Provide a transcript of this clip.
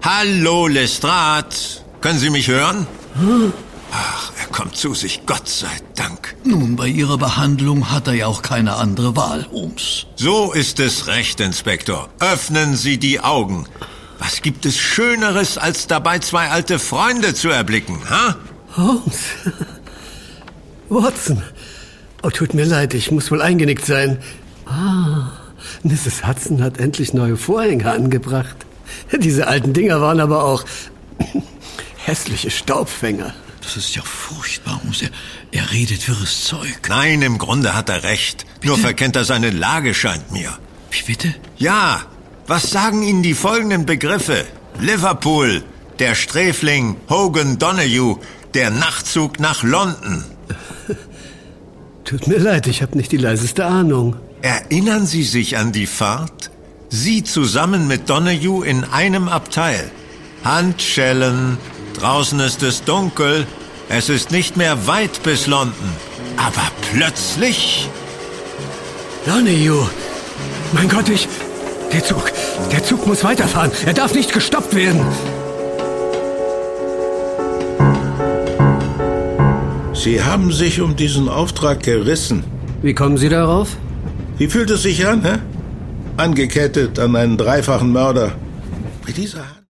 Hallo, Lestrade. Können Sie mich hören? Ach, er kommt zu sich, Gott sei Dank. Nun, bei Ihrer Behandlung hat er ja auch keine andere Wahl, Holmes. So ist es recht, Inspektor. Öffnen Sie die Augen. Was gibt es Schöneres, als dabei zwei alte Freunde zu erblicken, ha? Holmes. Watson. Oh, tut mir leid, ich muss wohl eingenickt sein. Mrs. Hudson hat endlich neue Vorhänge angebracht. Diese alten Dinger waren aber auch hässliche Staubfänger. Das ist ja furchtbar, Holmes. Er redet wirres Zeug. Nein, im Grunde hat er recht. Bitte? Nur verkennt er seine Lage, scheint mir. Wie bitte? Ja, was sagen Ihnen die folgenden Begriffe? Liverpool, der Sträfling Hogan Donahue, der Nachtzug nach London. Tut mir leid, ich habe nicht die leiseste Ahnung. Erinnern Sie sich an die Fahrt? Sie zusammen mit Donahue in einem Abteil. Handschellen, draußen ist es dunkel, es ist nicht mehr weit bis London. Aber plötzlich... Donahue! Mein Gott, Der Zug muss weiterfahren. Er darf nicht gestoppt werden. Sie haben sich um diesen Auftrag gerissen. Wie kommen Sie darauf? Wie fühlt es sich an, hä? Angekettet an einen dreifachen Mörder. Mit dieser